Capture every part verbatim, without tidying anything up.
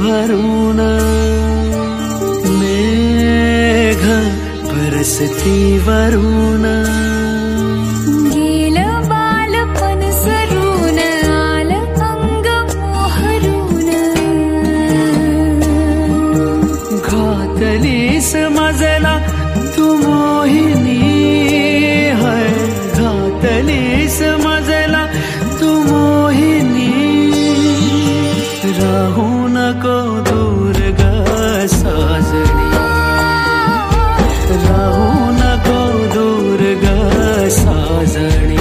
भरून मेघ बरसती वरून गेलं बालपण सरून आलं अंग मोहरून घातलीस मजला तू मोहिनी है घातलीस मजला तू मोहिनी राहू नको दूर ग साजणी राहू नको दूर ग साजणी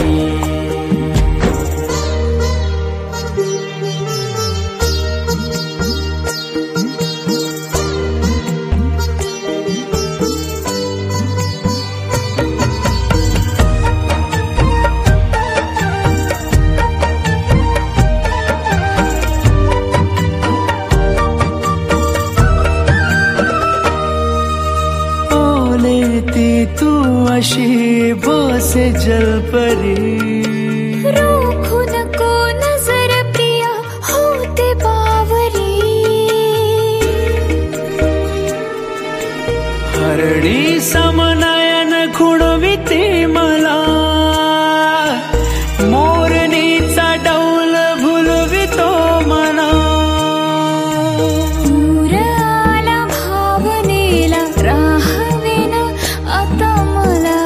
तू अशी बसे जलपरी रोखू नको नजर प्रिया होते बावरी हरणी समनयन खुणविते मला मोरणीचा डौल भुलवितो मना दूर आला भावनेला राहवेना आता मला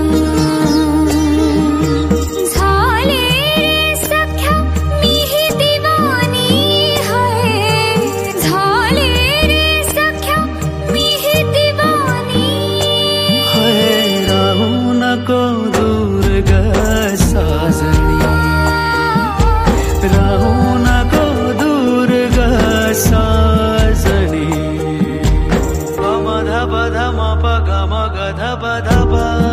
झाले रे सख्या मीही दिवानी है झाले रे सख्या मीही दिवानी है राहू नको दूर ग साजणी राहू नको दूर ग साजणी गम धप धम प गम ग धप धप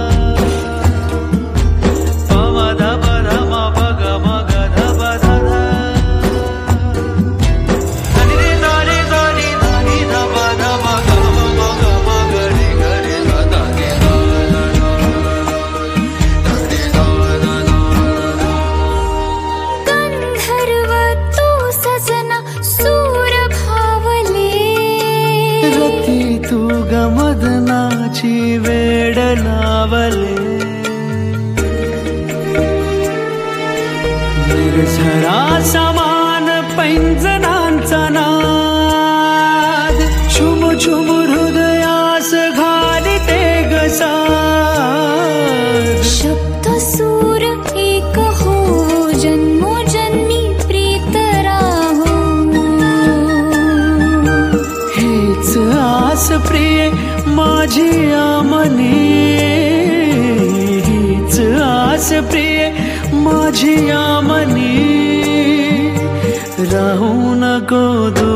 पम धप धम प गम ग धप धप धनि रे धनि धनि धनि धप धप गम म गम ग रे ग रे ग ध गे ध गंधर्व तू सजना सूर भावले रती तू गमदनाची वेड लावले निर्झरा समान पैंजनांचा नाद शुम शुम हृदयास घालिते गसाद शब्द सूर एक हो जन्मो जन्मी प्रीत राहो हेच आस प्रिय माझी आमनी हीच आस प्रिय माझी आमनी राहू नको दूर